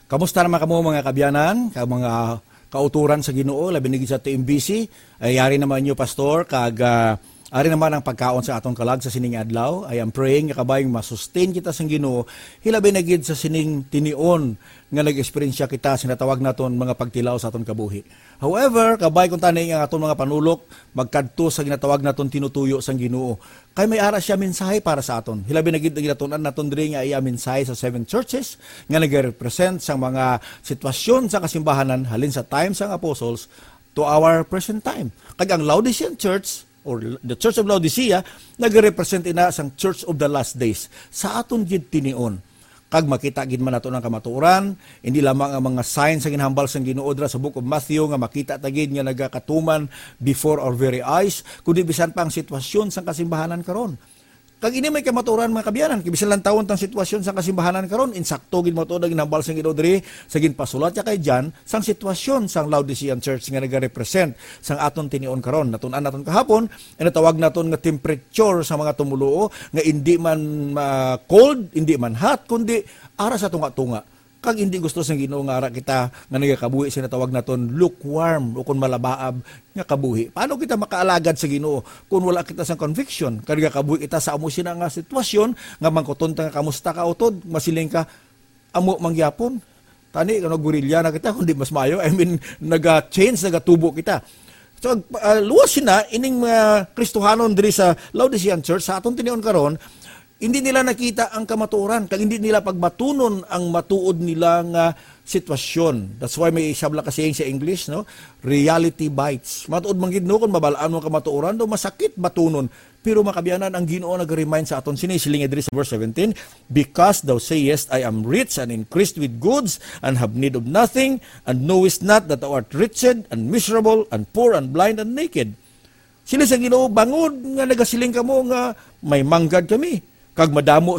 Kamusta naman kamo mga kabyanan, mga kauturan sa Ginoo, labi na gid sa TMBC. Ay yari naman niyo pastor kag ari naman ang pagkaon sa atong kalag sa sining adlaw. I am praying nga kabayong masustain kita sa Ginoo, hilabi na gid sa sining tinion nga nag-eksperyensya kita sinatawag naton mga pagtilaw sa aton kabuhi. However, kabay kung tanay ang aton mga panulok magkadto sa ginatawag naton tinutuyo sang Ginoo. Kay may ara siya mensahe para sa aton. Hilabi na gid ginatunan naton diri nga iya mensahe sa 7 churches nga nagarepresent sang mga sitwasyon sa kasimbahanan halin sa time sang apostles to our present time. Kag ang Laodicean Church or the Church of Laodicea nagarepresent ina sang Church of the Last Days. Sa aton gid tinion kag makita gid man nato ng kamatuoran, hindi lamang ang mga signs sa ginhambal sang Ginoo dra sa Book of Matthew nga makita ta gid nga nagakatuman before our very eyes, kundi bisan pa ang sitwasyon sang kasimbahanan karon. Kag ini may kamatuoran mga kabyanan, bisan lang taon tang sitwasyon sang kasimbahanan karon, insakto gid mo to ginhambal sang Ginoo diri sa ginpasulat kay John sang sitwasyon sang Laodicean Church nga nagarepresent sang aton tinion karon. Natun-an naton kahapon, natawag naton nga temperature sa mga tumuluo nga hindi man cold, hindi man hot, kundi ara sa tunga-tunga. Kag hindi gusto sang Ginoo nga ara kita nga nagakabuhi sa natawag naton lukewarm o kun malabaab nga kabuhi. Paano kita makaalagad sa Ginoo kung wala kita sang conviction? Kag kabuhi kita sa amo sina nga sitwasyon nga mangkuton ta nga kamusta ka utod, masiling ka amo mangyapon. Tani kano gurilya na kita kundi mas mayo. I mean naga-change, nagatubo kita. So luwas sina ining mga Kristohanon diri sa Laodicean Church sa aton tinion karon. Hindi nila nakita ang kamatuoran, kag hindi nila pagbatunon ang matuod nila nga sitwasyon. That's why may sabla kasi sa English, no? Reality bites. Matuod man gid no kun mabalaan mo kamatuoran, do masakit batunon. Pero makabyanan ang Ginoo nag-remind sa aton siniling diri sa verse 17, because thou sayest, I am rich and increased with goods and have need of nothing, and knowest not that thou art wretched and miserable and poor and blind and naked. Sila sa Ginoo bangod nga nagasiling kamo nga may manggad kami. Kag madamo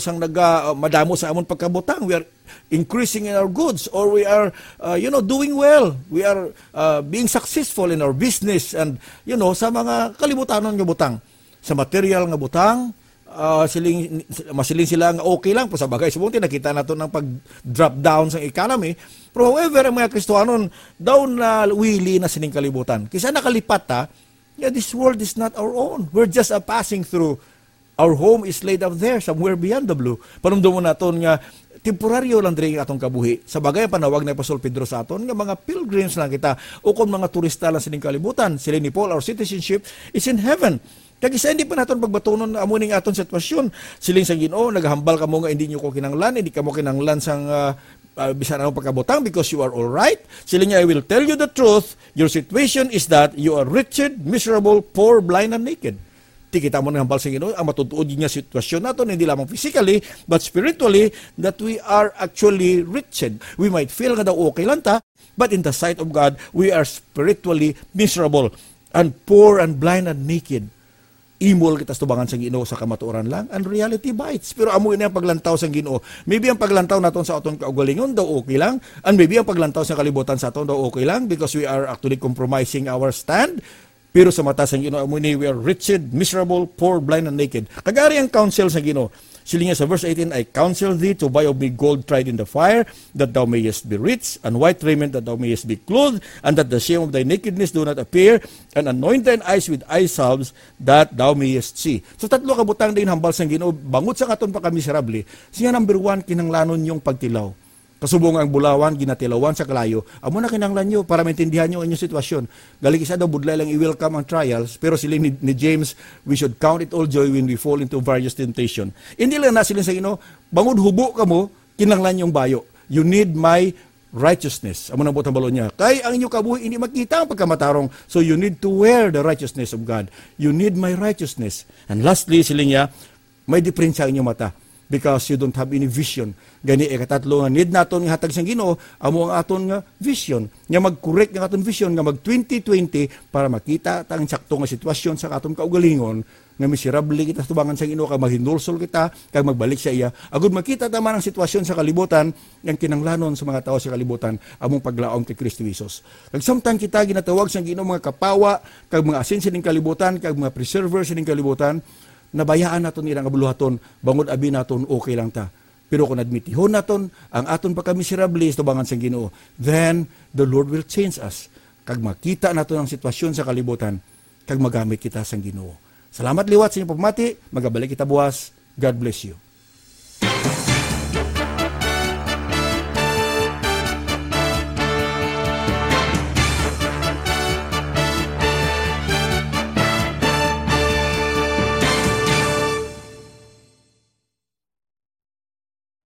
sa amon pagkabutang, we are increasing in our goods, or we are doing well, we are being successful in our business, and sa mga kalibutanon nga butang, sa material nga butang, masiling sila nga okay lang po sa bagay. Subunti nakita nato ng pag-drop down sa economy. Pero however, ang mga Kristohanon daw na wili na sining kalibutan. Kisa nakalipat this world is not our own. We're just passing through. Our home is laid up there, somewhere beyond the blue. Panumdum mo naton nga, temporaryo lang diri atong kabuhi. Sa bagay, panawag na Apostol Pedro sa aton, nga mga pilgrims lang kita, o kung mga turista lang sining kalibutan, sila ni Paul, our citizenship is in heaven. Kag isa hindi pa naton pagbatunon amuning aton sitwasyon. Siling sa Ginoo, naghambal kamo nga hindi nyo ko kinanglan, hindi kamo kinanglan sang bisan ang pagkabutang because you are all right. Sila niya, I will tell you the truth, your situation is that you are wretched, miserable, poor, blind, and naked. Kita mo ng hambal sa Ginoo ang matutuod niya sitwasyon nato hindi lamang physically but spiritually that we are actually wretched. We might feel nga daw okay lang ta, but in the sight of God we are spiritually miserable and poor and blind and naked. Imol kita tubangan sa Ginoo sa kamatuoran lang and reality bites. Pero amo ini ang paglantaw sa Ginoo. Maybe ang paglantaw naton sa aton kaugalingon daw okay lang, and maybe ang paglantaw sa kalibutan sa aton daw okay lang because we are actually compromising our stand. Pero sa mata sa Ginoo we are wretched, miserable, poor, blind, and naked. Kagari ang counsel sa Ginoo. Sila nga sa verse 18, I counsel thee to buy of me gold tried in the fire, that thou mayest be rich, and white raiment that thou mayest be clothed, and that the shame of thy nakedness do not appear, and anoint thine eyes with eye salves, that thou mayest see. So tatlo kabutang din hambal sa Ginoo, bangot sa katon pa kamiserable. Siya number 1, kinanglanon yung pagtilaw. Kasubong ang bulawan, ginatilawan sa kalayo. Amo na kinanglan nyo para maintindihan nyo ang inyong sitwasyon. Galing isa daw, budlay lang i-welcome ang trials, pero sila ni James, we should count it all joy when we fall into various temptation. Hindi lang na sila sa Ginoo, bangod hubo ka mo, kinanglan yung bayo. You need my righteousness. Amo nang butang balon niya. Kay ang inyong kabuhi, hindi makita ang pagkamatarong. So you need to wear the righteousness of God. You need my righteousness. And lastly, sila niya, may diferensya ang inyong mata. Because you don't have any vision. Gani katatlo nga need naton nga hatag sang Ginoo amo ang aton nga vision. Nga mag-correct nga aton vision nga mag 2020 para makita ta ang sakto nga sitwasyon sa aton kaugalingon nga miserable kita tubangan sa Ginoo kag mahinulsol kita kag magbalik sa iya. Agud makita ta man ang sitwasyon sa kalibutan yang kinanglanon sa mga tawo sa kalibutan among paglaom kay Kristo Jesus. Kag samtang kita ginatawag sang Ginoo mga kapawa kag mga asin sining kalibutan kag mga preserver sining kalibutan, nabayaan naton ilang abuluhaton, bangod abi naton okay lang ta. Pero kung admitihon naton ang aton pagka-miserable tubangan sa Ginoo, then the Lord will change us. Kag makita naton ang sitwasyon sa kalibutan, kag magamit kita sa Ginoo. Salamat liwat sa inyong pagmati, magabalik kita buwas. God bless you.